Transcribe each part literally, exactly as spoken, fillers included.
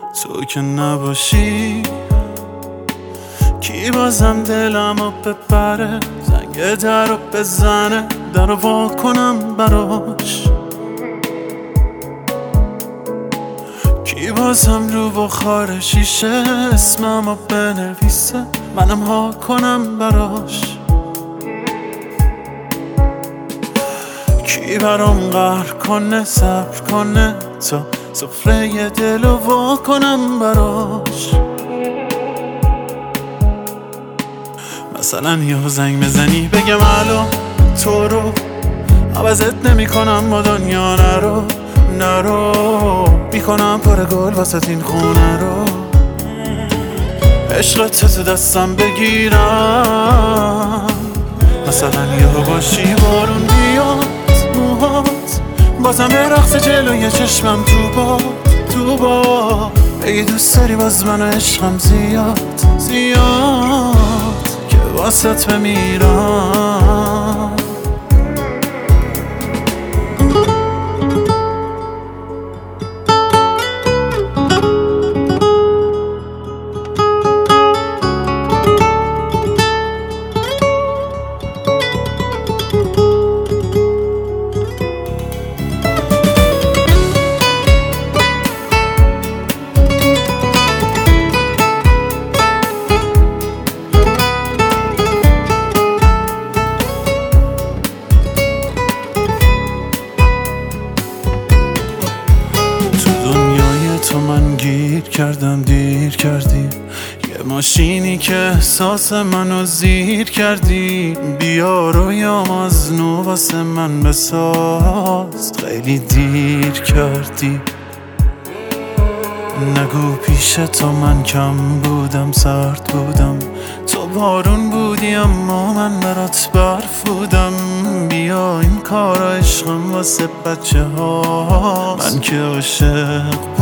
تو که نباشی کی بازم دلمو ببره، زنگ در رو بزنه، در رو وا کنم براش. کی بازم رو بخار شیشه اسممو بنویسه، منم ها کنم براش. کی برام قهر کنه، صبر کنه تا سفره دلو وا کنم براش. مثلا یه زنگ بزنی بگم الو، تو رو عوضت نمی کنم با دنیا، نرو نرو میکنم پر گل واسه این خونه رو. عشقت تو دستم بگیرم، مثلا یه باشی بارون بیاد موهات، بازم به رقص جلوی چشمم تو با تو با. اگه دوست داری باز من عشقم زیاد زیاد که واسط بمیرم. تو من گیر کردم، دیر کردی یه ماشینی که احساس منو زیر کردی. بیا رویام از نو واسه من بساز، خیلی دیر کردی. نگو پیش تو من کم بودم، سرد بودم، تو بارون بودی اما من برات برف بودم. بیا این کارا عشقم واسه بچه ها، من که عاشق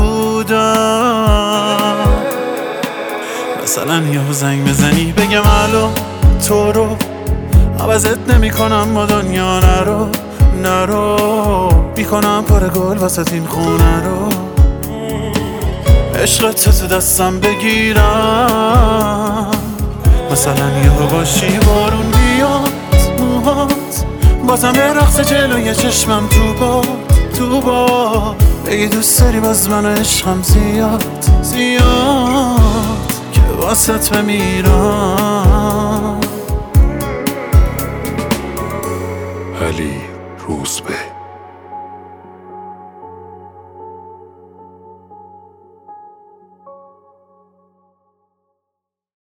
بودم. مثلا یه زنگ بزنی بگم الو، تو رو عوضت نمی کنم با دنیا، نرو نرو میکنم پر گل واسه این خونه رو. عشقت تو دستم بگیرم، مثلا یه باشی بارون بیاد موهات، بازم به رقص جلوی چشمم تو با تو با. اگه دوست داری باز من عشقم زیاد زیاد که واسط بمیرم. علی روزبه.